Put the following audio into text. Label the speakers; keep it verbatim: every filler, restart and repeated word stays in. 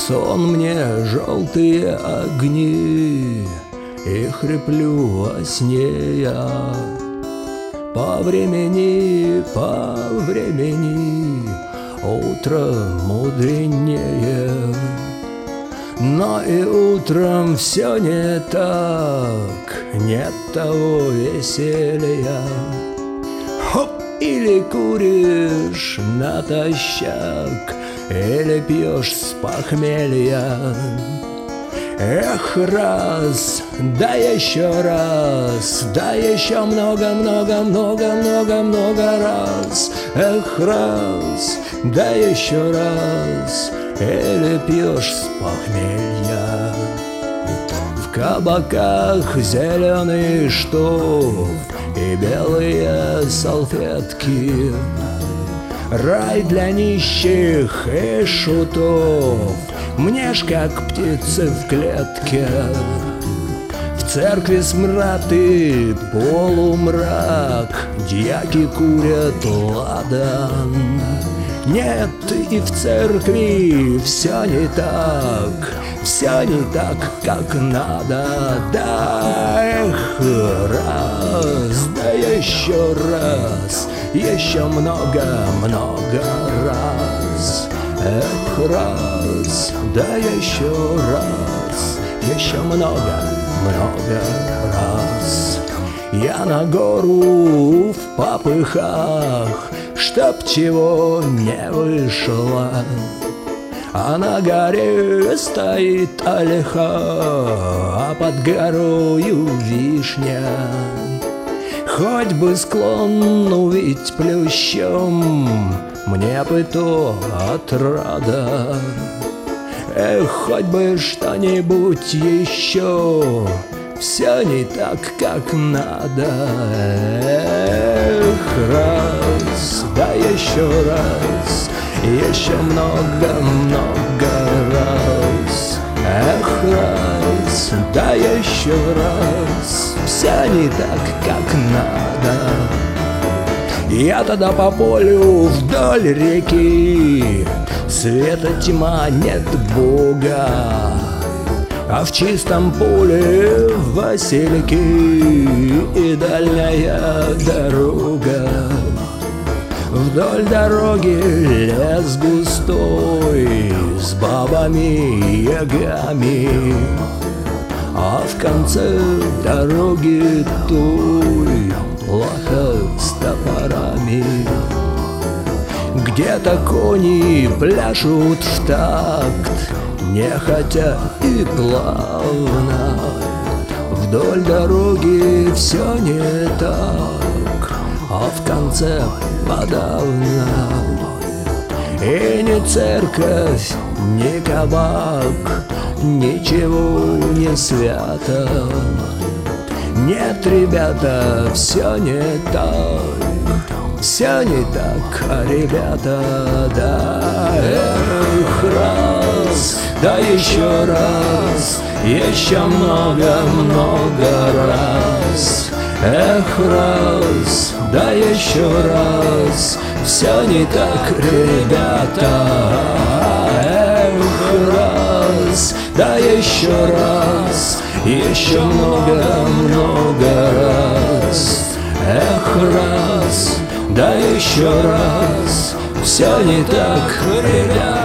Speaker 1: сон мне желтые огни, и хриплю во сне я. По времени, по времени утро мудренее, но и утром все не так, нет того веселья. Хоп! Или куришь натощак, или пьешь с похмелья. Эх, раз, да еще раз, да еще много-много-много-много-много раз. Эх, раз, да еще раз, или пьешь с похмелья. В кабаках зеленый штоф и белые салфетки, рай для нищих и шутов, мне ж как птицы в клетке. В церкви смрад и полумрак, дьяки курят ладан. Нет, и в церкви все не так, все не так, как надо. Да, эх, раз, да еще раз, еще много-много раз. Эх, раз, да еще раз, еще много-много раз. Я на гору в попыхах, чтоб чего не вышло, а на горе стоит ольха, а под горою вишня. Хоть бы склон увидеть плющом, мне бы то отрада. Эх, хоть бы что-нибудь еще, все не так, как надо. Эх, раз, да еще раз, еще много-много раз. Эх, раз, да еще раз, все не так, как надо. Я тогда по полю вдоль реки, света тьма, нет Бога, а в чистом поле васильки и дальняя дорога. Вдоль дороги лес густой с бабами и ягами, а в конце дороги той лоха с топорами. Где-то кони пляшут в такт, нехотя и плавно. Вдоль дороги все не так, а в конце подавно. И ни церковь, ни кабак, ничего не свято. Нет, ребята, все не так, все не так, а ребята, да. Эх, раз, да еще раз, еще много-много раз. Эх, раз, да еще раз, все не так, ребята. Эх, раз, да еще раз, еще много-много раз. Эх, раз, да еще раз, все не так, ребята.